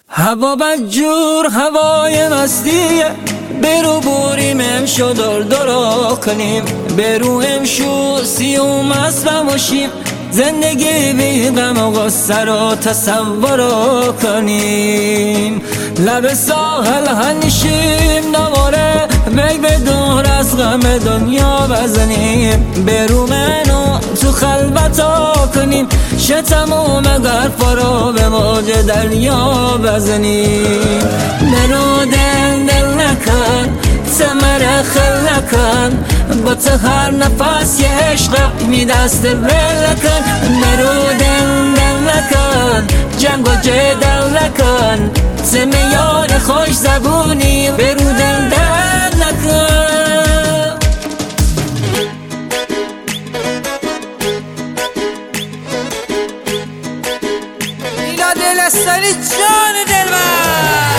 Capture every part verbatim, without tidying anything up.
هوا بدجور هوای مستیه، برو بریم امشو دور دورا کنیم، برو امشو سیوم اصلا باشیم، زندگی بی غم و غصه رو تصور کنیم. لب ساحل هنشیم دوباره بی به دور از غم دنیا بزنیم، برو منو تو خلوتا کنیم، شه تموم گرفا رو به موج دریا بزنیم. برو دل دل نکن سمر خل نکن، با تو هر نفس یه عشق می دست ول نکن. برو دل دل نکن جنگ و جدل نکن، سم یار خوش زبونی برو دل دل نکن. میلا دل استانی جان دلبر،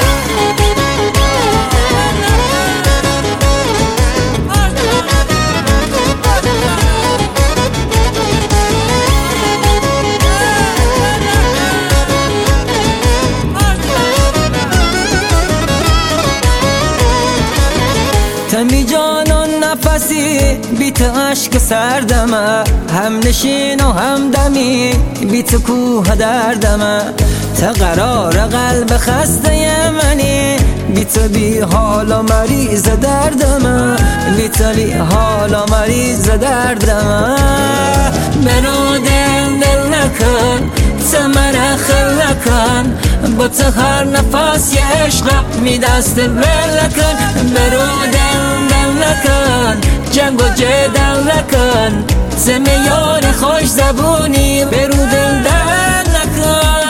تمی جانون نفسی بیت عشق سردمه، هم نشین و هم دمی بیت کوه دردمه، تا قرار قلب خسته منی بیت بی حال و مریض دردمه، بیت بی حال و مریض دردمه. برو دل دل نکن سمر خل نکن، با تو هر نفس یه عشق می دست ول نکن. برو دل دل نکن جنگ و جدل نکن، سم یار خوش زبونی برو دل دل نکن.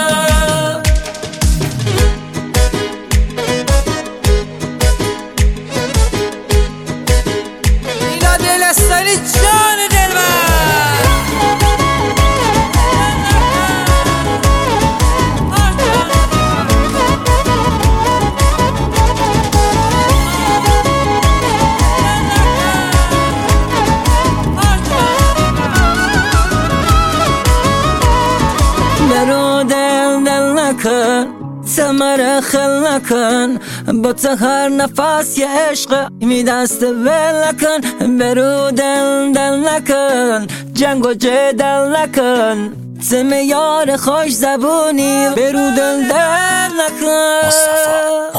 میلا دل استانی جان دلبر، برو دل دل نکن سمر خل نکن، با تو هر نفس یه عشق می دست ول نکن. برو دل دل نکن جنگ و جدل نکن، سم یار خوش زبونی برو دل دل نکن.